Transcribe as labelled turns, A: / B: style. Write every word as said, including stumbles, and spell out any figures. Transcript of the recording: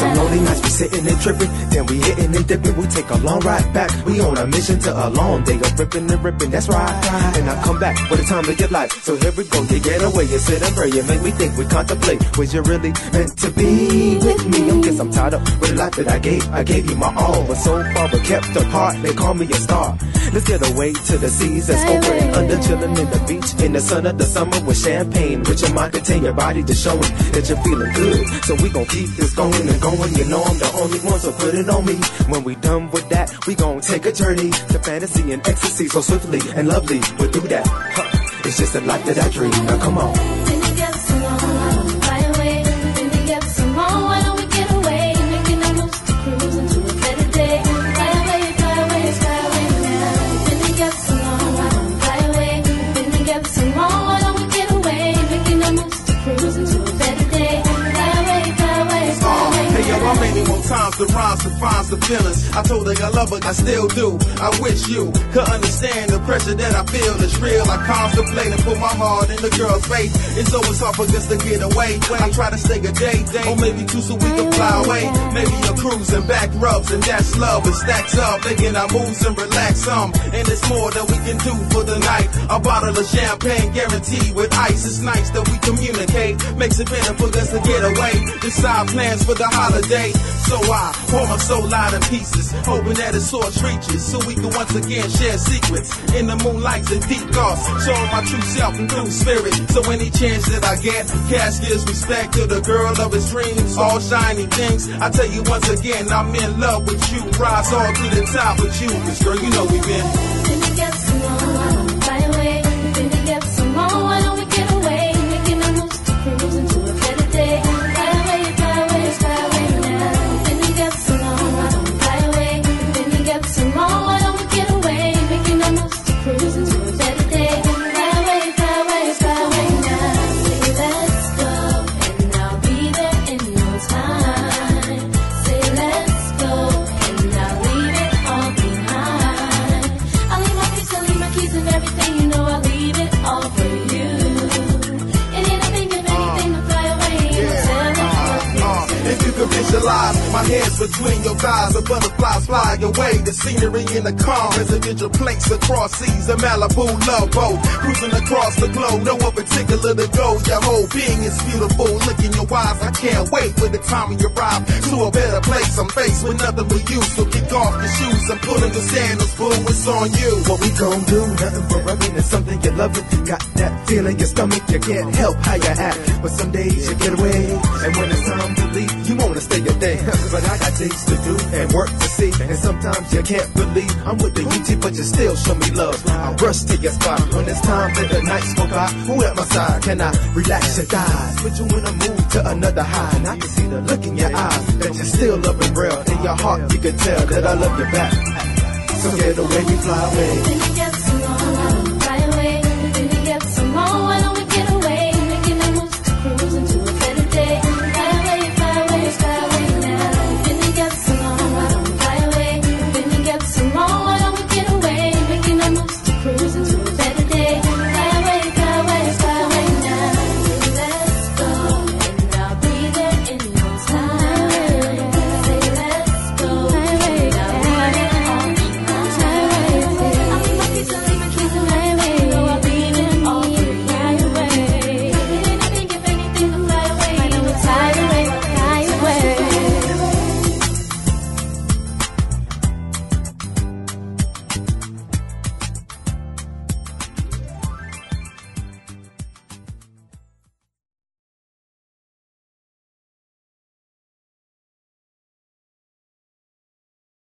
A: Some lonely nights we sitting and tripping, then we hitting and dipping. We take a long ride back. We on a mission to a long day of ripping and ripping. That's right. And I come back for the time of your life. So here we go. You get away, you sit and pray, you make me think. We contemplate. Was you really meant to be with me? I guess I'm tied up with the life that I gave. I gave you my all, but so far we're kept apart. They call me a star. Let's get away to the seas that's open and under, chilling in the beach in the sun of the summer with champagne. Rich your mind, contain your body to show it that you're feeling good. So we gon' keep this going and going. You know I'm the only one, so put it on me. When we done with that, we gon' take a journey to fantasy and ecstasy so swiftly and lovely. We'll do that. Huh. It's just a life that I dream. Now come on.
B: Then you get some more, fly away. Then you get some more, why don't we get away? Making the moves to cruise into a better day. Fly away, fly away, fly away now. Then you get some more, fly away. Then you get some more, why don't we get away? Making the moves to cruise into a better day. Fly away, fly away, fly away now.
C: Hey yo, I made it more times the rhymes to find the feelings. I told her I love her, I still do. I wish you could understand the pressure that I feel is real. I contemplate and put my heart in the girl's face. It's always hard for us to get away. I try to stay a day, day, or maybe two so we can fly away. Maybe a cruise and back rubs and that's love. It stacks up, making our moves and relax some. And it's more that we can do for the night. A bottle of champagne guaranteed with ice. It's nice that we communicate. Makes it better for us to get away. Decide plans for the holiday. So I pour my soul out in pieces, hoping that it source reaches, so we can once again share secrets in the moonlights and deep thoughts, showing my true self and true spirit. So any chance that I get, cash gives respect to the girl of his dreams. All shiny things. I tell you once again, I'm in love with you. Rise all to the top with you, 'cause girl, you know we been.
B: Then you get some more, fly away. Then you get some more, why don't we get away? Making the moves to cruise into a better day. Fly away, fly away, fly away now. Then you get some more, fly away. Then you get some more, why don't we get away? Making the moves to cruise into a better day. Fly away, fly away, fly away now. Say let's go, and I'll be there in no time. Say let's go, and I'll leave it all behind. I'll leave my keys, I'll leave my keys and everything, you know I'll leave it all for you. And anything and anything to fly away, and I'll tell it what you
C: If you can visualize my hands between your thighs, the butterflies fly away. The scenery in the calm, residential place across seas, a Malibu love boat, cruising across the globe. No one particular to go. Your whole being is beautiful. Look in your eyes, I can't wait for the time you arrive to a better place. I'm faced with nothing but you, so kick off your shoes and put on your sandals. Boo, it's on you.
A: What we gon' do? Nothing for rubbing. It's something you love it. Got that feeling in your stomach. You can't help how you act. But some days you get away, and when it's time to leave, you wanna stay a day. But I got things to do and work to see, and sometimes you can't believe I'm with the U T, but you still show me love. I rush to your spot when it's time for the nights go by. Who at my side? Can I relax your thighs? Put you in a mood to another high, and I can see the look in your eyes that you still love it real. In your heart, you can tell that I love you back. So get away, we fly away.
B: Then you get